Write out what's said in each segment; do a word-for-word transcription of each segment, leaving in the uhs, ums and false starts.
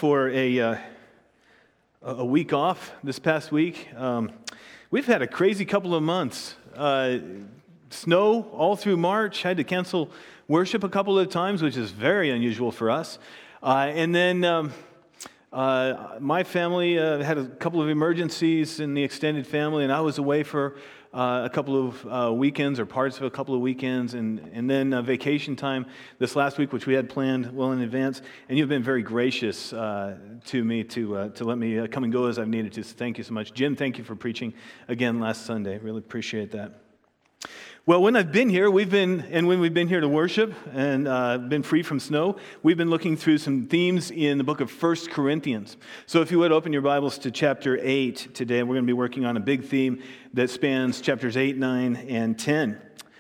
for a uh, a week off this past week. Um, we've had a crazy couple of months. Uh, snow all through March. Had to cancel worship a couple of times, which is very unusual for us. Uh, and then um, uh, my family uh, had a couple of emergencies in the extended family, and I was away for Uh, a couple of uh, weekends or parts of a couple of weekends, and, and then uh, vacation time this last week, which we had planned well in advance. And you've been very gracious uh, to me to uh, to let me uh, come and go as I've needed to. So thank you so much. Jim, thank you for preaching again last Sunday. Really appreciate that. Well, when I've been here, we've been, and when we've been here to worship and uh, been free from snow, we've been looking through some themes in the book of First Corinthians. So if you would open your Bibles to chapter eight today, we're going to be working on a big theme that spans chapters eight, nine, and ten.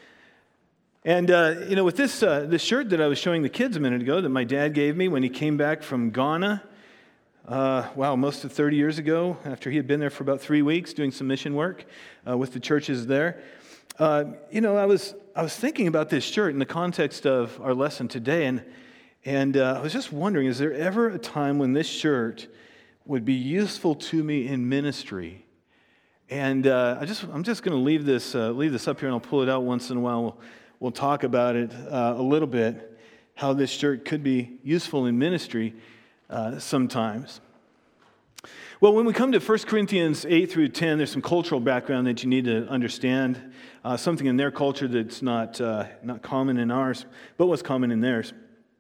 And, uh, you know, with this, uh, this shirt that I was showing the kids a minute ago that my dad gave me when he came back from Ghana, uh, wow, most of thirty years ago, after he had been there for about three weeks doing some mission work uh, with the churches there. Uh, you know, I was I was thinking about this shirt in the context of our lesson today, and and uh, I was just wondering, is there ever a time when this shirt would be useful to me in ministry? And uh, I just I'm just going to leave this uh, leave this up here, and I'll pull it out once in a while. We'll, we'll talk about it uh, a little bit, how this shirt could be useful in ministry uh, sometimes. Well, when we come to First Corinthians eight through ten, there's some cultural background that you need to understand. Uh, something in their culture that's not uh, not common in ours, but was common in theirs.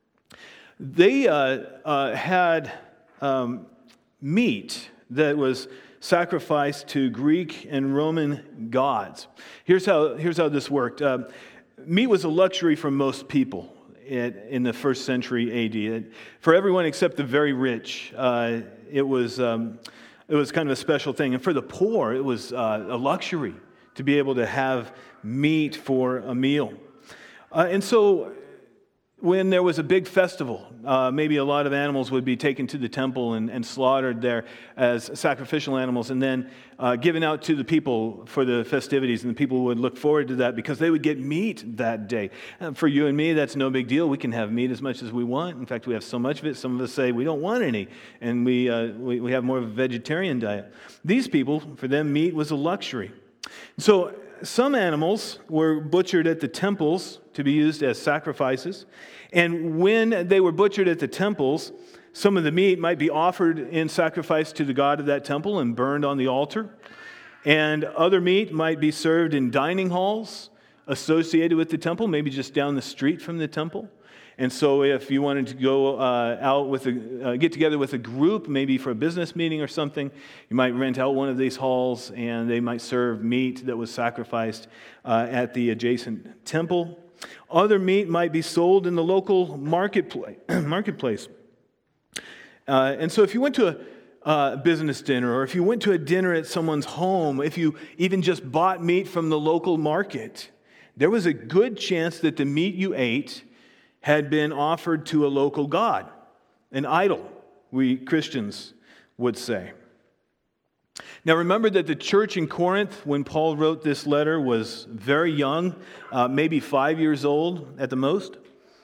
They uh, uh, had um, meat that was sacrificed to Greek and Roman gods. Here's how here's how this worked. Uh, meat was a luxury for most people in the first century A D. For everyone except the very rich, uh, it was um, it was kind of a special thing, and for the poor, it was uh, a luxury to be able to have meat for a meal. Uh, and so when there was a big festival, uh, maybe a lot of animals would be taken to the temple and, and slaughtered there as sacrificial animals, and then uh, given out to the people for the festivities, and the people would look forward to that because they would get meat that day. Uh, for you and me, that's no big deal. We can have meat as much as we want. In fact, we have so much of it, some of us say we don't want any, and we, uh, we, we have more of a vegetarian diet. These people, for them, meat was a luxury. So some animals were butchered at the temples to be used as sacrifices. And when they were butchered at the temples, some of the meat might be offered in sacrifice to the god of that temple and burned on the altar. And other meat might be served in dining halls associated with the temple, maybe just down the street from the temple. And so if you wanted to go uh, out with a, uh, get together with a group, maybe for a business meeting or something, you might rent out one of these halls, and they might serve meat that was sacrificed uh, at the adjacent temple. Other meat might be sold in the local marketplace. marketplace. Uh, and so if you went to a uh, business dinner, or if you went to a dinner at someone's home, if you even just bought meat from the local market, there was a good chance that the meat you ate had been offered to a local god, an idol, we Christians would say. Now remember that the church in Corinth, when Paul wrote this letter, was very young, uh, maybe five years old at the most.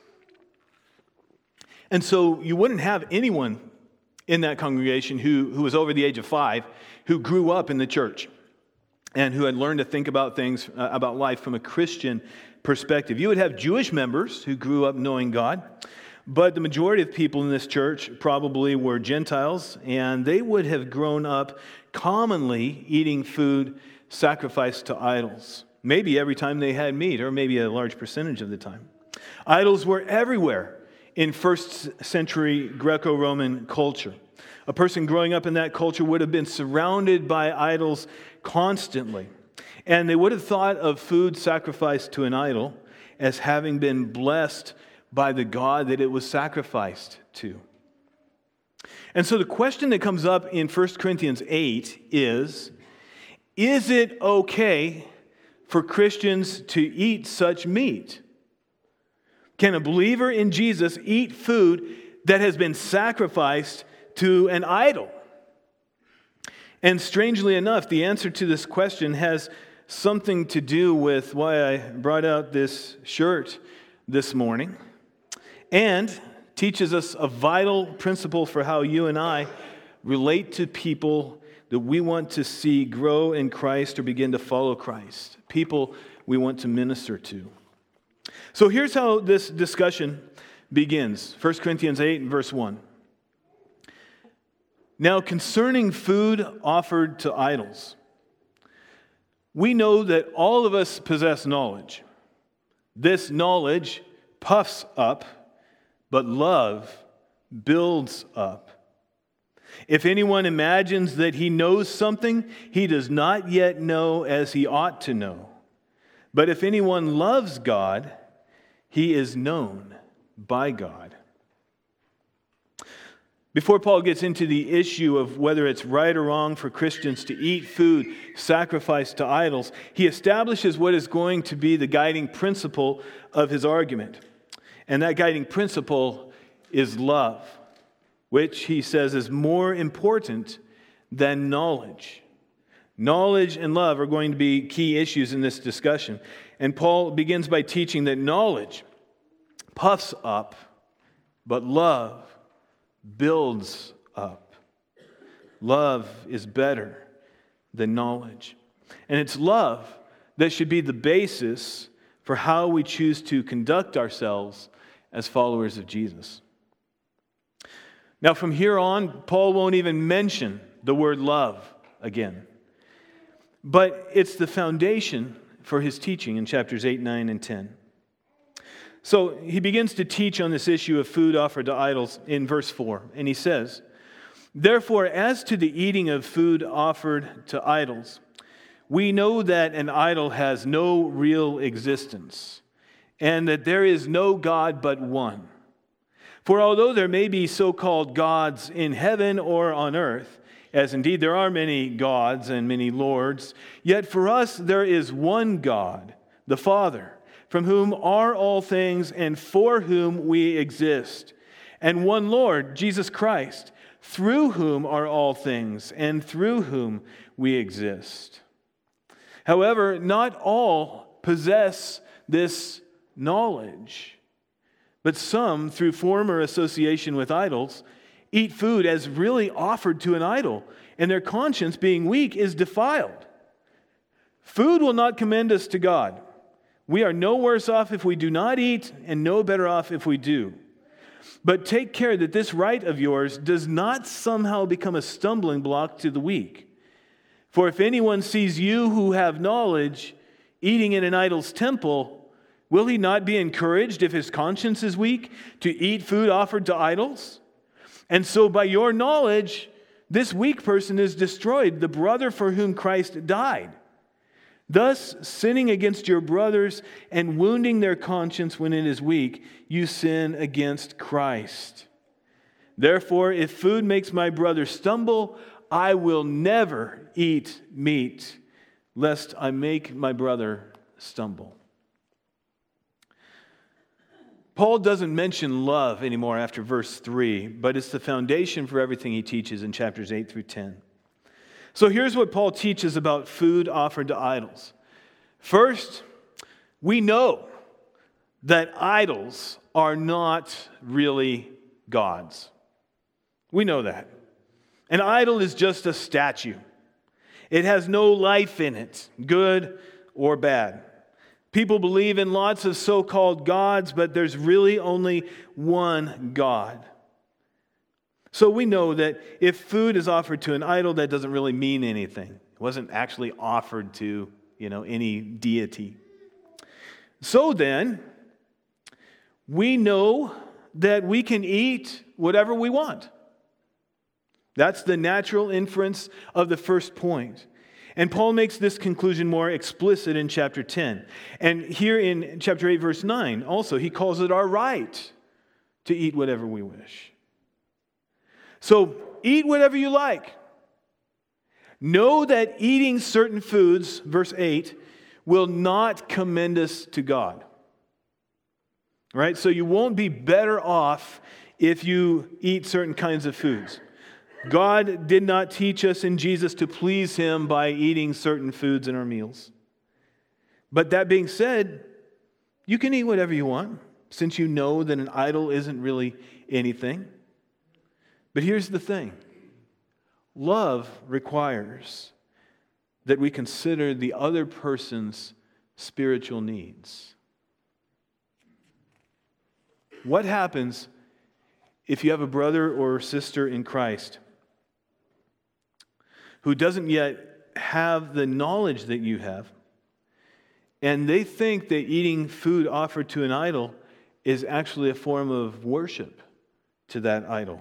And so you wouldn't have anyone in that congregation who, who was over the age of five, who grew up in the church and who had learned to think about things, uh, about life from a Christian perspective. You would have Jewish members who grew up knowing God, but the majority of people in this church probably were Gentiles, and they would have grown up commonly eating food sacrificed to idols, maybe every time they had meat, or maybe a large percentage of the time. Idols were everywhere in first century Greco-Roman culture. A person growing up in that culture would have been surrounded by idols constantly. And they would have thought of food sacrificed to an idol as having been blessed by the God that it was sacrificed to. And so the question that comes up in First Corinthians eight is, is it okay for Christians to eat such meat? Can a believer in Jesus eat food that has been sacrificed to an idol? And strangely enough, the answer to this question has something to do with why I brought out this shirt this morning, and teaches us a vital principle for how you and I relate to people that we want to see grow in Christ or begin to follow Christ, people we want to minister to. So here's how this discussion begins. First Corinthians eight and verse one. Now concerning food offered to idols, we know that all of us possess knowledge. This knowledge puffs up, but love builds up. If anyone imagines that he knows something, he does not yet know as he ought to know. But if anyone loves God, he is known by God. Before Paul gets into the issue of whether it's right or wrong for Christians to eat food sacrificed to idols, he establishes what is going to be the guiding principle of his argument. And that guiding principle is love, which he says is more important than knowledge. Knowledge and love are going to be key issues in this discussion. And Paul begins by teaching that knowledge puffs up, but love builds up. Love is better than knowledge. And it's love that should be the basis for how we choose to conduct ourselves as followers of Jesus. Now, from here on, Paul won't even mention the word love again. But it's the foundation for his teaching in chapters eight, nine, and ten. So he begins to teach on this issue of food offered to idols in verse four. And he says, therefore, as to the eating of food offered to idols, we know that an idol has no real existence, and that there is no God but one. For although there may be so-called gods in heaven or on earth, as indeed there are many gods and many lords, yet for us there is one God, the Father, from whom are all things and for whom we exist, and one Lord, Jesus Christ, through whom are all things and through whom we exist. However, not all possess this knowledge, but some, through former association with idols, eat food as really offered to an idol, and their conscience, being weak, is defiled. Food will not commend us to God. We are no worse off if we do not eat, and no better off if we do. But take care that this right of yours does not somehow become a stumbling block to the weak. For if anyone sees you who have knowledge eating in an idol's temple, will he not be encouraged if his conscience is weak to eat food offered to idols? And so by your knowledge, this weak person is destroyed, the brother for whom Christ died. Thus, sinning against your brothers and wounding their conscience when it is weak, you sin against Christ. Therefore, if food makes my brother stumble, I will never eat meat, lest I make my brother stumble. Paul doesn't mention love anymore after verse three, but it's the foundation for everything he teaches in chapters eight through ten. So here's what Paul teaches about food offered to idols. First, we know that idols are not really gods. We know that. An idol is just a statue. It has no life in it, good or bad. People believe in lots of so-called gods, but there's really only one God. So we know that if food is offered to an idol, that doesn't really mean anything. It wasn't actually offered to, you know, any deity. So then, we know that we can eat whatever we want. That's the natural inference of the first point. And Paul makes this conclusion more explicit in chapter ten. And here in chapter eight, verse nine, also, he calls it our right to eat whatever we wish. So, eat whatever you like. Know that eating certain foods, verse eight, will not commend us to God. Right? So you won't be better off if you eat certain kinds of foods. God did not teach us in Jesus to please Him by eating certain foods in our meals. But that being said, you can eat whatever you want, since you know that an idol isn't really anything. But here's the thing. Love requires that we consider the other person's spiritual needs. What happens if you have a brother or sister in Christ who doesn't yet have the knowledge that you have, and they think that eating food offered to an idol is actually a form of worship to that idol?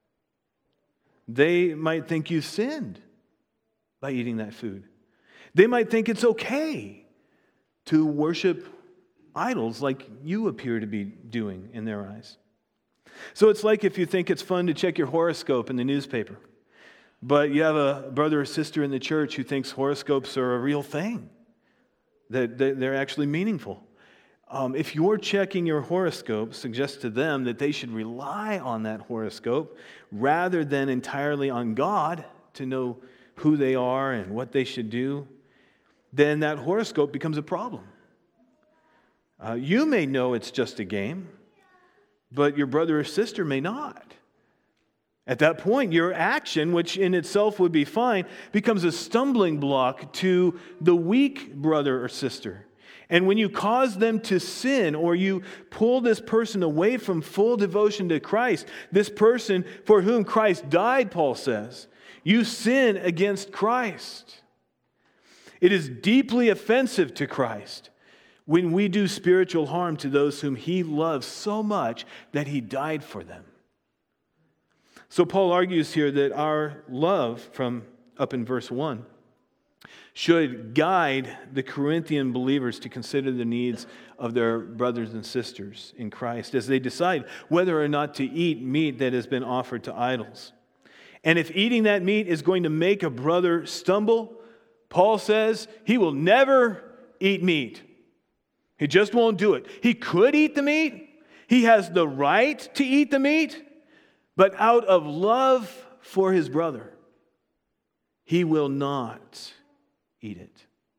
They might think you sinned by eating that food. They might think it's okay to worship idols like you appear to be doing in their eyes. So it's like if you think it's fun to check your horoscope in the newspaper, but you have a brother or sister in the church who thinks horoscopes are a real thing, that they're actually meaningful. Um, if you're checking your horoscope, suggest to them that they should rely on that horoscope rather than entirely on God to know who they are and what they should do, then that horoscope becomes a problem. Uh, you may know it's just a game, but your brother or sister may not. At that point, your action, which in itself would be fine, becomes a stumbling block to the weak brother or sister. And when you cause them to sin, or you pull this person away from full devotion to Christ, this person for whom Christ died, Paul says, you sin against Christ. It is deeply offensive to Christ when we do spiritual harm to those whom He loves so much that He died for them. So Paul argues here that our love, from up in verse one, should guide the Corinthian believers to consider the needs of their brothers and sisters in Christ as they decide whether or not to eat meat that has been offered to idols. And if eating that meat is going to make a brother stumble, Paul says he will never eat meat. He just won't do it. He could eat the meat. He has the right to eat the meat. But out of love for his brother, he will not eat it.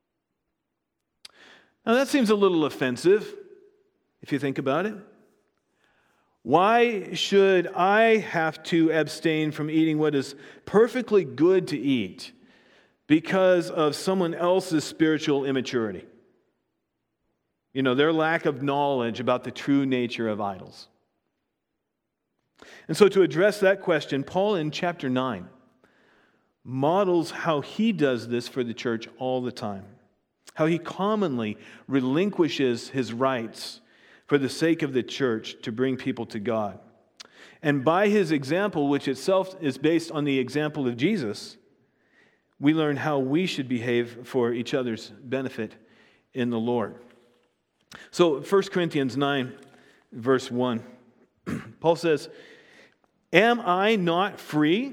Now that seems a little offensive, if you think about it. Why should I have to abstain from eating what is perfectly good to eat because of someone else's spiritual immaturity? You know, their lack of knowledge about the true nature of idols. And so to address that question, Paul in chapter nine models how he does this for the church all the time. How he commonly relinquishes his rights for the sake of the church to bring people to God. And by his example, which itself is based on the example of Jesus, we learn how we should behave for each other's benefit in the Lord. So First Corinthians nine, verse one, Paul says, "Am I not free?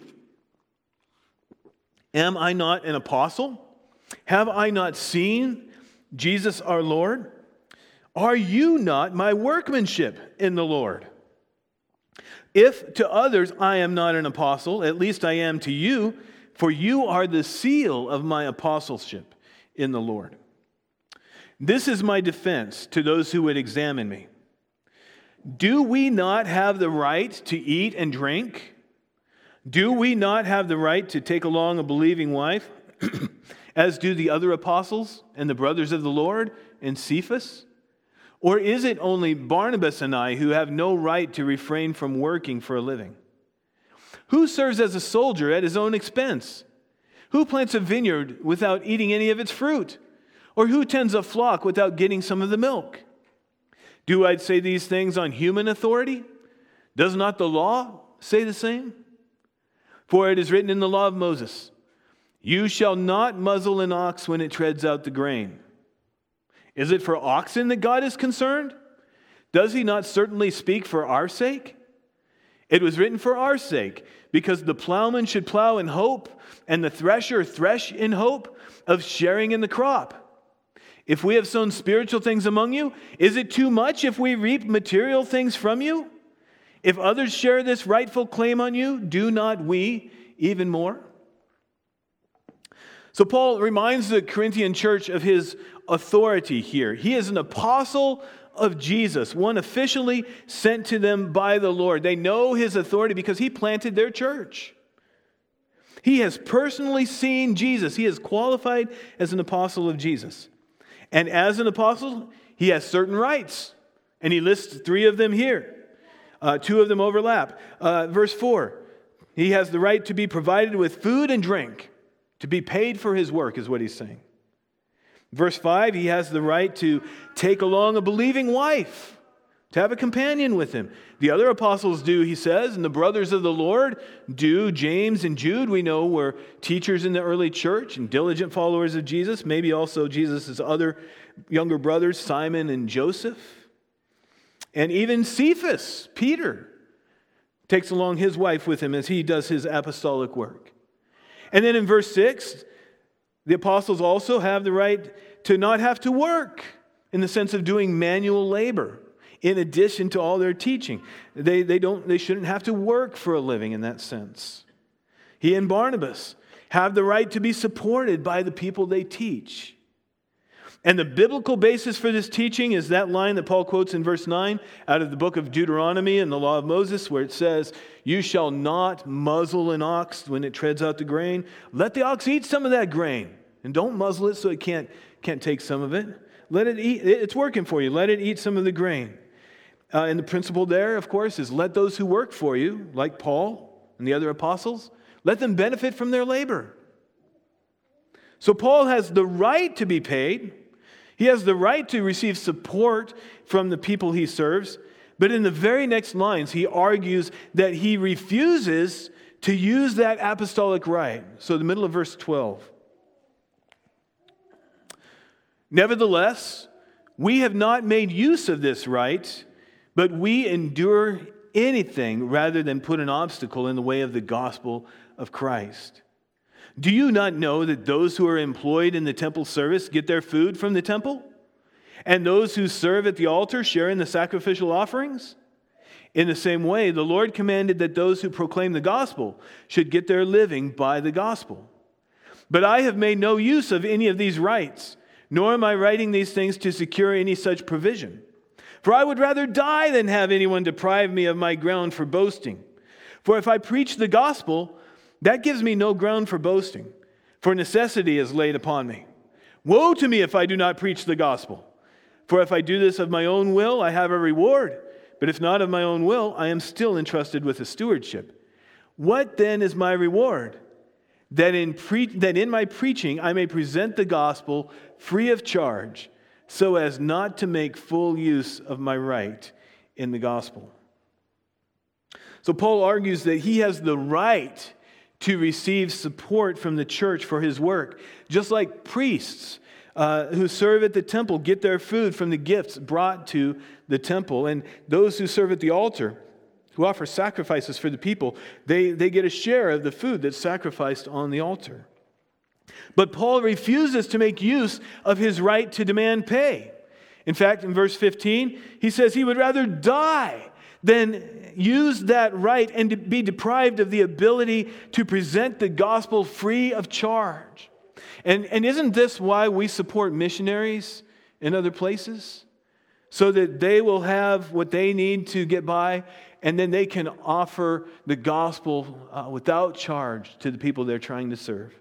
Am I not an apostle? Have I not seen Jesus our Lord? Are you not my workmanship in the Lord? If to others I am not an apostle, at least I am to you, for you are the seal of my apostleship in the Lord. This is my defense to those who would examine me. Do we not have the right to eat and drink? Do we not have the right to take along a believing wife, as do the other apostles and the brothers of the Lord and Cephas? Or is it only Barnabas and I who have no right to refrain from working for a living? Who serves as a soldier at his own expense? Who plants a vineyard without eating any of its fruit? Or who tends a flock without getting some of the milk? Do I say these things on human authority? Does not the law say the same? For it is written in the law of Moses, you shall not muzzle an ox when it treads out the grain. Is it for oxen that God is concerned? Does he not certainly speak for our sake? It was written for our sake, because the plowman should plow in hope, and the thresher thresh in hope of sharing in the crop. If we have sown spiritual things among you, is it too much if we reap material things from you? If others share this rightful claim on you, do not we even more?" So Paul reminds the Corinthian church of his authority here. He is an apostle of Jesus, one officially sent to them by the Lord. They know his authority because he planted their church. He has personally seen Jesus. He is qualified as an apostle of Jesus. And as an apostle, he has certain rights. And he lists three of them here. Uh, two of them overlap. Uh, verse four, he has the right to be provided with food and drink, to be paid for his work is what he's saying. Verse five, he has the right to take along a believing wife, to have a companion with him. The other apostles do, he says, and the brothers of the Lord do. James and Jude, we know, were teachers in the early church and diligent followers of Jesus. Maybe also Jesus' other younger brothers, Simon and Joseph. And even Cephas, Peter, takes along his wife with him as he does his apostolic work. And then in verse six, the apostles also have the right to not have to work in the sense of doing manual labor in addition to all their teaching. They, they, don't, they shouldn't have to work for a living in that sense. He and Barnabas have the right to be supported by the people they teach. And the biblical basis for this teaching is that line that Paul quotes in verse nine out of the book of Deuteronomy and the law of Moses, where it says, "You shall not muzzle an ox when it treads out the grain. Let the ox eat some of that grain. And don't muzzle it so it can't, can't take some of it. Let it eat. It's working for you. Let it eat some of the grain." Uh, and the principle there, of course, is let those who work for you, like Paul and the other apostles, let them benefit from their labor. So Paul has the right to be paid. He has the right to receive support from the people he serves. But in the very next lines, he argues that he refuses to use that apostolic right. So the middle of verse twelve. "Nevertheless, we have not made use of this right, but we endure anything rather than put an obstacle in the way of the gospel of Christ. Do you not know that those who are employed in the temple service get their food from the temple? And those who serve at the altar share in the sacrificial offerings? In the same way, the Lord commanded that those who proclaim the gospel should get their living by the gospel. But I have made no use of any of these rights, nor am I writing these things to secure any such provision. For I would rather die than have anyone deprive me of my ground for boasting. For if I preach the gospel, that gives me no ground for boasting, for necessity is laid upon me. Woe to me if I do not preach the gospel. For if I do this of my own will, I have a reward. But if not of my own will, I am still entrusted with a stewardship. What then is my reward? That in, pre- that in my preaching I may present the gospel free of charge, so as not to make full use of my right in the gospel." So Paul argues that he has the right to receive support from the church for his work, just like priests uh, who serve at the temple get their food from the gifts brought to the temple, and those who serve at the altar, who offer sacrifices for the people, they, they get a share of the food that's sacrificed on the altar. But Paul refuses to make use of his right to demand pay. In fact, in verse fifteen, he says he would rather die than use that right and to be deprived of the ability to present the gospel free of charge. And, and isn't this why we support missionaries in other places? So that they will have what they need to get by, and then they can offer the gospel uh, without charge to the people they're trying to serve.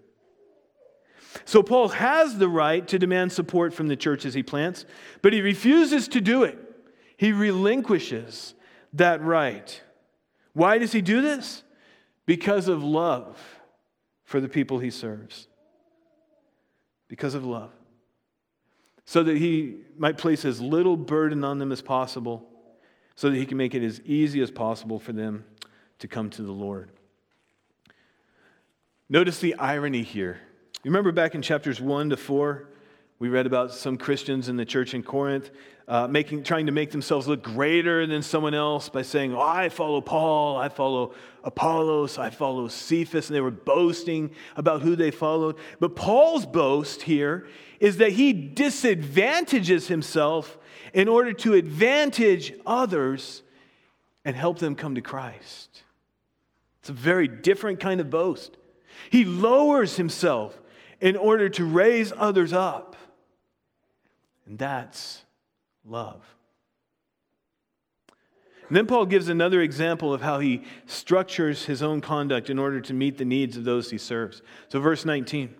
So Paul has the right to demand support from the churches he plants, but he refuses to do it. He relinquishes that right. Why does he do this? Because of love for the people he serves. Because of love. So that he might place as little burden on them as possible, so that he can make it as easy as possible for them to come to the Lord. Notice the irony here. You remember back in chapters one to four, we read about some Christians in the church in Corinth uh, making, trying to make themselves look greater than someone else by saying, oh, I follow Paul, I follow Apollos, I follow Cephas, and they were boasting about who they followed. But Paul's boast here is that he disadvantages himself in order to advantage others and help them come to Christ. It's a very different kind of boast. He lowers himself in order to raise others up. And that's love. And then Paul gives another example of how he structures his own conduct in order to meet the needs of those he serves. So verse nineteen.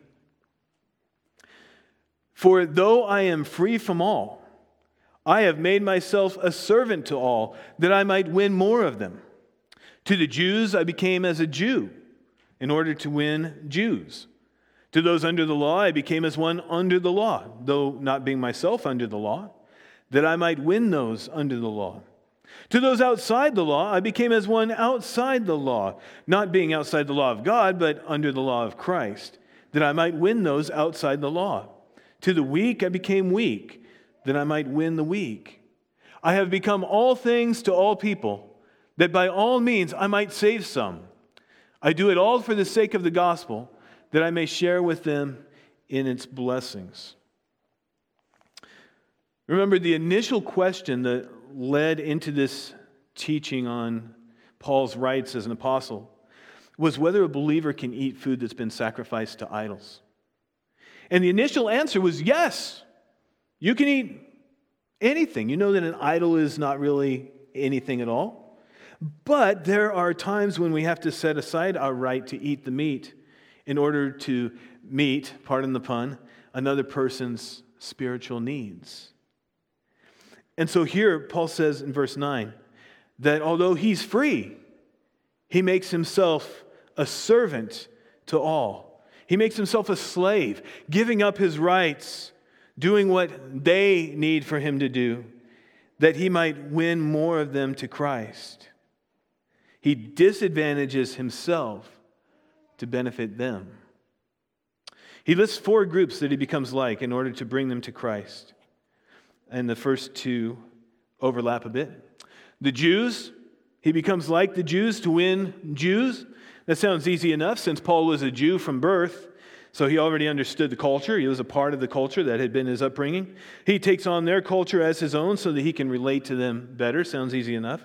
For though I am free from all, I have made myself a servant to all, that I might win more of them. To the Jews I became as a Jew, in order to win Jews. To those under the law I became as one under the law, though not being myself under the law, that I might win those under the law. To those outside the law I became as one outside the law, not being outside the law of God, but under the law of Christ, that I might win those outside the law. To the weak I became weak, that I might win the weak. I have become all things to all people, that by all means I might save some. I do it all for the sake of the gospel, that I may share with them in its blessings. Remember, the initial question that led into this teaching on Paul's rights as an apostle was whether a believer can eat food that's been sacrificed to idols. And the initial answer was yes, you can eat anything. You know that an idol is not really anything at all. But there are times when we have to set aside our right to eat the meat in order to meet, pardon the pun, another person's spiritual needs. And so here, Paul says in verse nine, that although he's free, he makes himself a servant to all. He makes himself a slave, giving up his rights, doing what they need for him to do, that he might win more of them to Christ. He disadvantages himself to benefit them. He lists four groups that he becomes like in order to bring them to Christ. And the first two overlap a bit. The Jews, he becomes like the Jews to win Jews. That sounds easy enough since Paul was a Jew from birth, so he already understood the culture. He was a part of the culture that had been his upbringing. He takes on their culture as his own so that he can relate to them better. Sounds easy enough.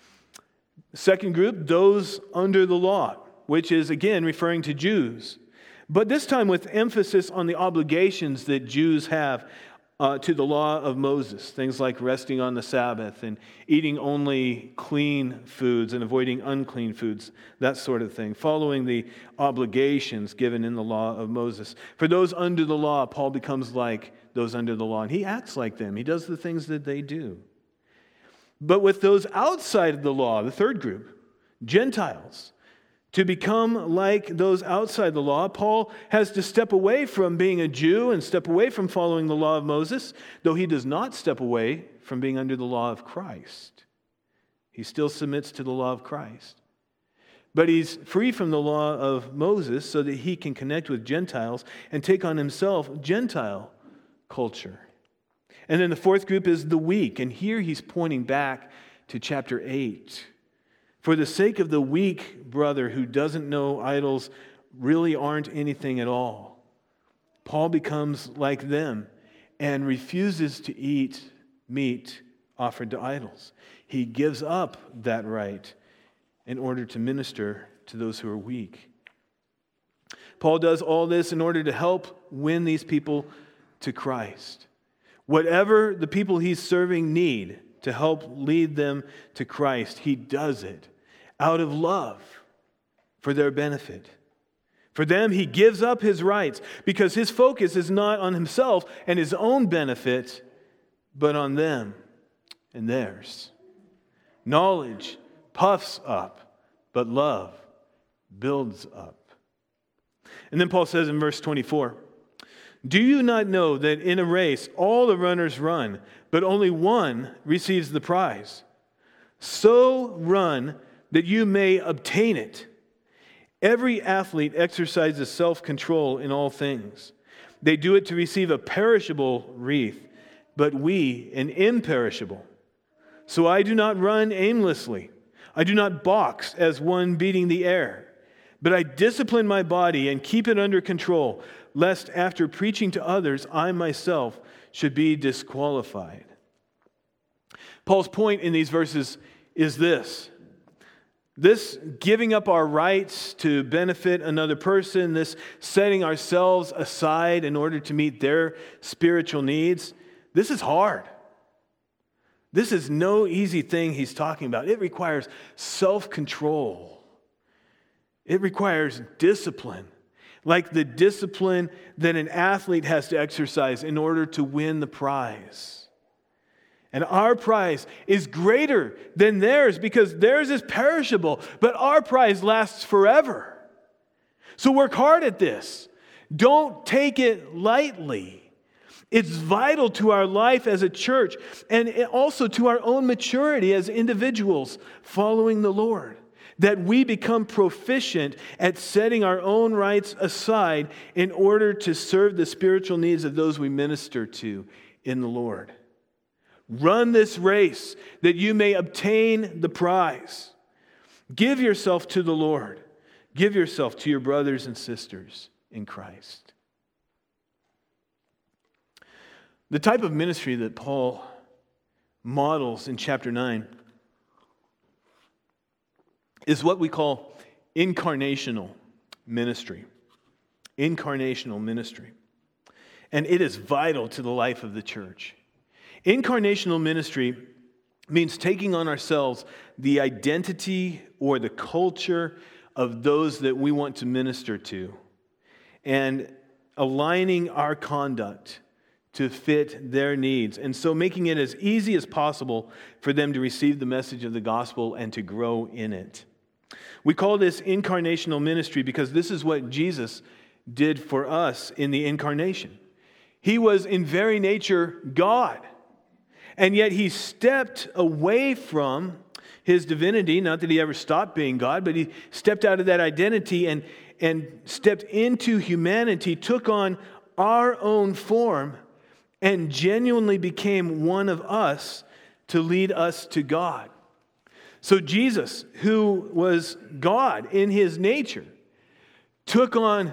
Second group, those under the law, which is again referring to Jews, but this time with emphasis on the obligations that Jews have Uh, to the law of Moses, things like resting on the Sabbath and eating only clean foods and avoiding unclean foods, that sort of thing, following the obligations given in the law of Moses. For those under the law, Paul becomes like those under the law, and he acts like them. He does the things that they do. But with those outside of the law, the third group, Gentiles, to become like those outside the law, Paul has to step away from being a Jew and step away from following the law of Moses, though he does not step away from being under the law of Christ. He still submits to the law of Christ. But he's free from the law of Moses so that he can connect with Gentiles and take on himself Gentile culture. And then the fourth group is the weak, and here he's pointing back to chapter eight. For the sake of the weak brother who doesn't know idols really aren't anything at all, Paul becomes like them and refuses to eat meat offered to idols. He gives up that right in order to minister to those who are weak. Paul does all this in order to help win these people to Christ. Whatever the people he's serving need to help lead them to Christ, he does it out of love for their benefit. For them, he gives up his rights because his focus is not on himself and his own benefit, but on them and theirs. Knowledge puffs up, but love builds up. And then Paul says in verse twenty-four, do you not know that in a race all the runners run, but only one receives the prize? So run that you may obtain it. Every athlete exercises self-control in all things. They do it to receive a perishable wreath, but we an imperishable. So I do not run aimlessly. I do not box as one beating the air, but I discipline my body and keep it under control, lest after preaching to others, I myself should be disqualified. Paul's point in these verses is this. This giving up our rights to benefit another person, this setting ourselves aside in order to meet their spiritual needs, this is hard. This is no easy thing he's talking about. It requires self-control. It requires discipline, like the discipline that an athlete has to exercise in order to win the prize. And our prize is greater than theirs because theirs is perishable, but our prize lasts forever. So work hard at this. Don't take it lightly. It's vital to our life as a church and also to our own maturity as individuals following the Lord, that we become proficient at setting our own rights aside in order to serve the spiritual needs of those we minister to in the Lord. Run this race that you may obtain the prize. Give yourself to the Lord. Give yourself to your brothers and sisters in Christ. The type of ministry that Paul models in chapter nine is what we call incarnational ministry. Incarnational ministry. And it is vital to the life of the church. Incarnational ministry means taking on ourselves the identity or the culture of those that we want to minister to and aligning our conduct to fit their needs, and so making it as easy as possible for them to receive the message of the gospel and to grow in it. We call this incarnational ministry because this is what Jesus did for us in the incarnation. He was in very nature God, and yet he stepped away from his divinity, not that he ever stopped being God, but he stepped out of that identity and, and stepped into humanity, took on our own form, and genuinely became one of us to lead us to God. So Jesus, who was God in his nature, took on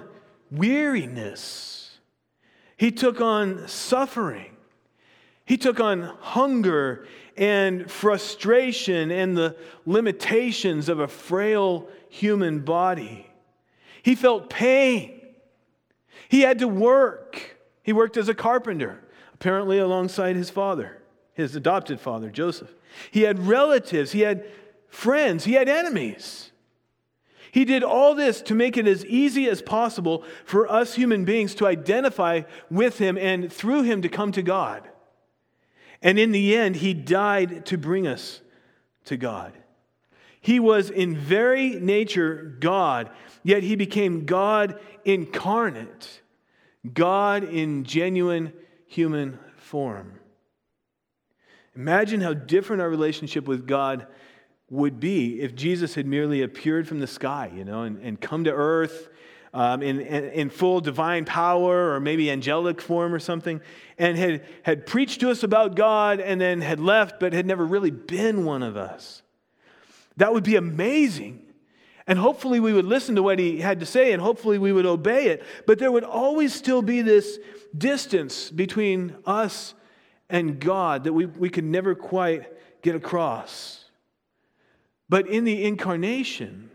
weariness. He took on suffering. He took on hunger and frustration and the limitations of a frail human body. He felt pain. He had to work. He worked as a carpenter, apparently alongside his father, his adopted father, Joseph. He had relatives, he had friends, he had enemies. He did all this to make it as easy as possible for us human beings to identify with him and through him to come to God. And in the end, he died to bring us to God. He was in very nature God, yet he became God incarnate, God in genuine human form. Imagine how different our relationship with God would be if Jesus had merely appeared from the sky, you know, and, and come to earth um, in, in, in full divine power or maybe angelic form or something, and had, had preached to us about God and then had left but had never really been one of us. That would be amazing. And hopefully we would listen to what he had to say and hopefully we would obey it. But there would always still be this distance between us and God that we, we could never quite get across. But in the incarnation,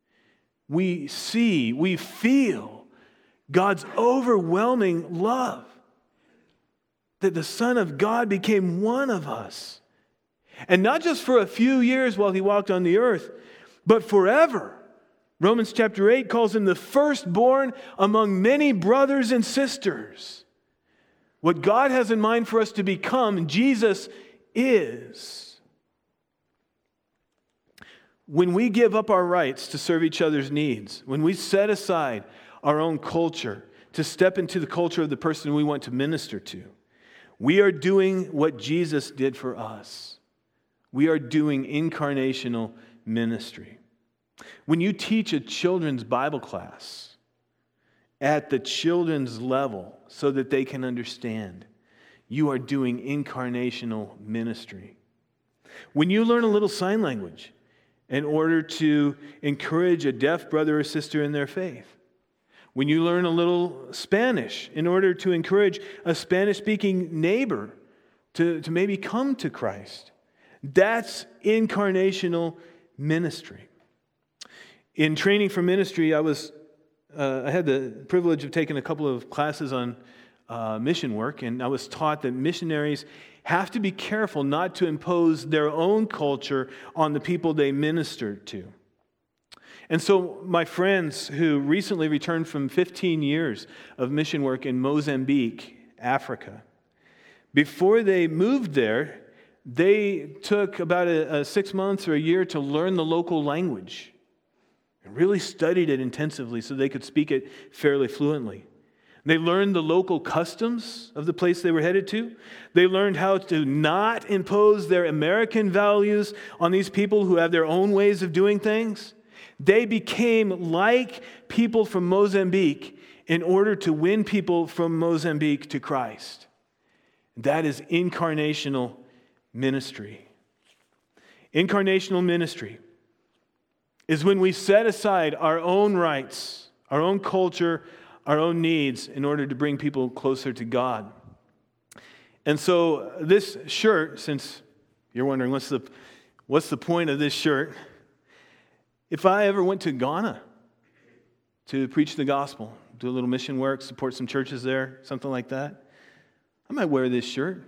we see, we feel God's overwhelming love. That the Son of God became one of us. And not just for a few years while he walked on the earth, but forever. Romans chapter eight calls him the firstborn among many brothers and sisters. What God has in mind for us to become, Jesus is. When we give up our rights to serve each other's needs, when we set aside our own culture to step into the culture of the person we want to minister to, we are doing what Jesus did for us. We are doing incarnational ministry. When you teach a children's Bible class at the children's level so that they can understand, you are doing incarnational ministry. When you learn a little sign language in order to encourage a deaf brother or sister in their faith, when you learn a little Spanish in order to encourage a Spanish-speaking neighbor to, to maybe come to Christ, that's incarnational ministry. In training for ministry, I was uh, I had the privilege of taking a couple of classes on uh, mission work, and I was taught that missionaries have to be careful not to impose their own culture on the people they minister to. And so my friends who recently returned from fifteen years of mission work in Mozambique, Africa, before they moved there, they took about a, a six months or a year to learn the local language and really studied it intensively so they could speak it fairly fluently. They learned the local customs of the place they were headed to. They learned how to not impose their American values on these people who have their own ways of doing things. They became like people from Mozambique in order to win people from Mozambique to Christ. That is incarnational ministry. Incarnational ministry is when we set aside our own rights, our own culture, our own needs in order to bring people closer to God. And so this shirt, since you're wondering what's the what's the point of this shirt, if I ever went to Ghana to preach the gospel, do a little mission work, support some churches there, something like that, I might wear this shirt.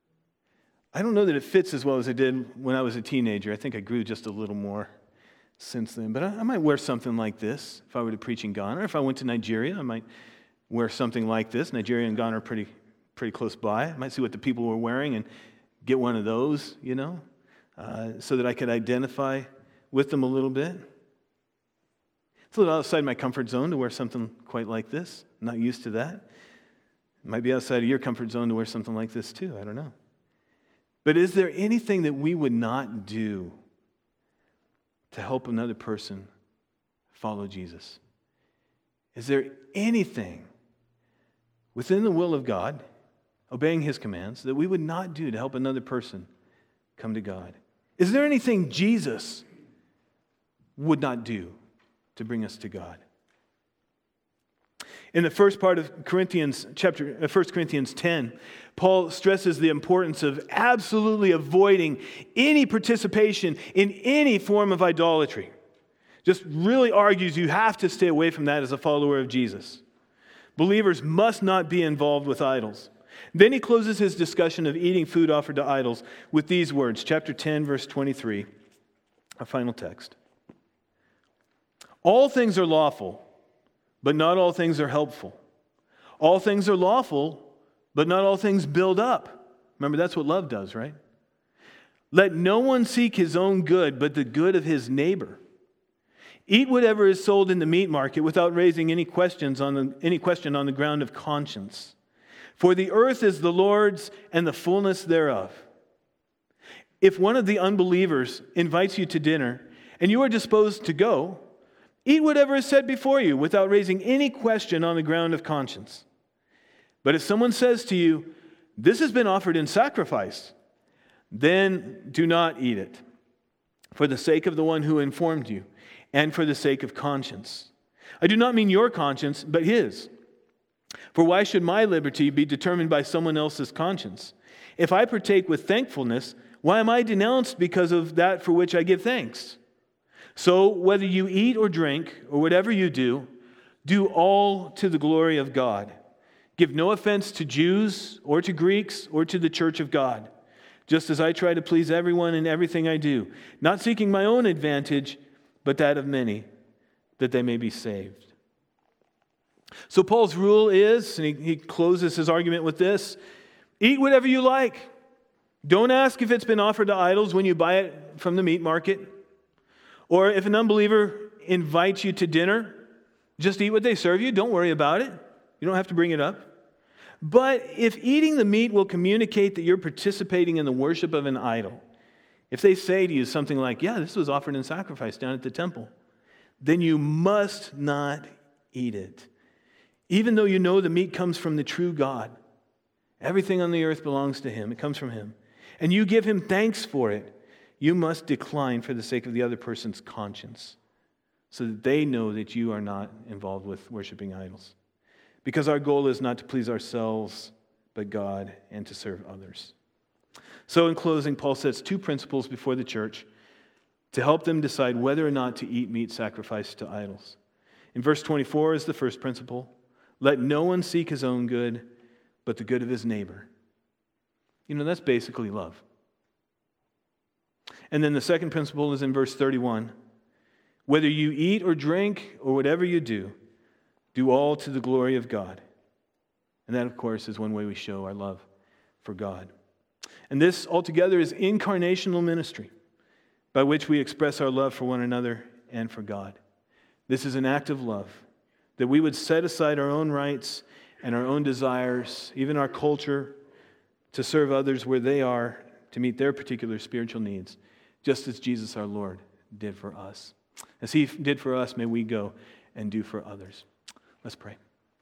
I don't know that it fits as well as it did when I was a teenager. I think I grew just a little more since then. But I, I might wear something like this if I were to preach in Ghana. Or if I went to Nigeria, I might wear something like this. Nigeria and Ghana are pretty, pretty close by. I might see what the people were wearing and get one of those, you know, uh, so that I could identify with them a little bit. It's a little outside my comfort zone to wear something quite like this. I'm not used to that. It might be outside of your comfort zone to wear something like this too. I don't know. But is there anything that we would not do to help another person follow Jesus? Is there anything within the will of God, obeying His commands, that we would not do to help another person come to God? Is there anything Jesus would not do to bring us to God? In the first part of Corinthians chapter, First Corinthians ten, Paul stresses the importance of absolutely avoiding any participation in any form of idolatry. Just really argues you have to stay away from that as a follower of Jesus. Believers must not be involved with idols. Then he closes his discussion of eating food offered to idols with these words, chapter ten, verse twenty-three, our final text. All things are lawful, but not all things are helpful. All things are lawful, but not all things build up. Remember, that's what love does, right? Let no one seek his own good, but the good of his neighbor. Eat whatever is sold in the meat market without raising any questions on the, any question on the ground of conscience. For the earth is the Lord's and the fullness thereof. If one of the unbelievers invites you to dinner and you are disposed to go, eat whatever is set before you without raising any question on the ground of conscience. But if someone says to you, "This has been offered in sacrifice," then do not eat it, for the sake of the one who informed you, and for the sake of conscience. I do not mean your conscience, but his. For why should my liberty be determined by someone else's conscience? If I partake with thankfulness, why am I denounced because of that for which I give thanks? So whether you eat or drink, or whatever you do, do all to the glory of God. Give no offense to Jews or to Greeks or to the church of God, just as I try to please everyone in everything I do, not seeking my own advantage, but that of many, that they may be saved. So Paul's rule is, and he, he closes his argument with this, eat whatever you like. Don't ask if it's been offered to idols when you buy it from the meat market. Or if an unbeliever invites you to dinner, just eat what they serve you. Don't worry about it. You don't have to bring it up. But if eating the meat will communicate that you're participating in the worship of an idol, if they say to you something like, "Yeah, this was offered in sacrifice down at the temple," then you must not eat it. Even though you know the meat comes from the true God. Everything on the earth belongs to Him. It comes from Him. And you give Him thanks for it. You must decline for the sake of the other person's conscience, so that they know that you are not involved with worshiping idols. Because our goal is not to please ourselves, but God, and to serve others. So in closing, Paul sets two principles before the church to help them decide whether or not to eat meat sacrificed to idols. In verse twenty-four is the first principle. Let no one seek his own good, but the good of his neighbor. You know, that's basically love. And then the second principle is in verse thirty-one. Whether you eat or drink or whatever you do, do all to the glory of God. And that, of course, is one way we show our love for God. And this altogether is incarnational ministry, by which we express our love for one another and for God. This is an act of love, that we would set aside our own rights and our own desires, even our culture, to serve others where they are, to meet their particular spiritual needs, just as Jesus our Lord did for us. As he did for us, may we go and do for others. Let's pray.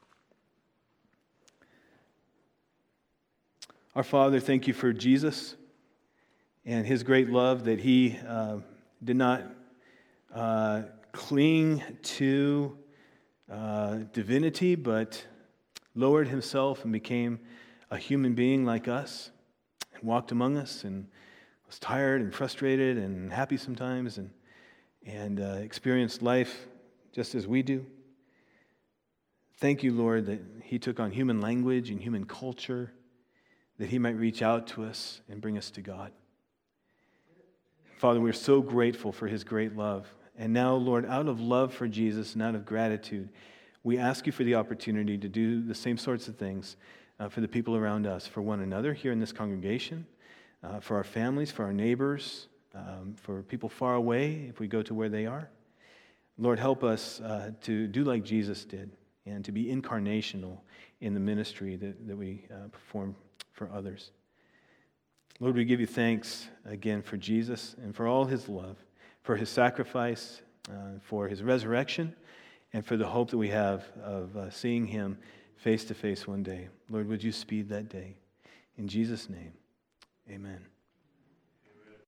Our Father, thank you for Jesus and his great love, that he uh, did not uh, cling to uh, divinity, but lowered himself and became a human being like us, and walked among us, and was tired and frustrated and happy sometimes, and and uh, experienced life just as we do. Thank you, Lord, that he took on human language and human culture, that he might reach out to us and bring us to God. Father, we're so grateful for his great love. And now, Lord, out of love for Jesus and out of gratitude, we ask you for the opportunity to do the same sorts of things uh, for the people around us, for one another here in this congregation, uh, for our families, for our neighbors, um, for people far away if we go to where they are. Lord, help us uh, to do like Jesus did and to be incarnational in the ministry that, that we uh, perform for others. Lord, we give you thanks again for Jesus and for all his love, for his sacrifice, uh, for his resurrection, and for the hope that we have of uh, seeing him face to face one day. Lord, would you speed that day? In Jesus' name, amen.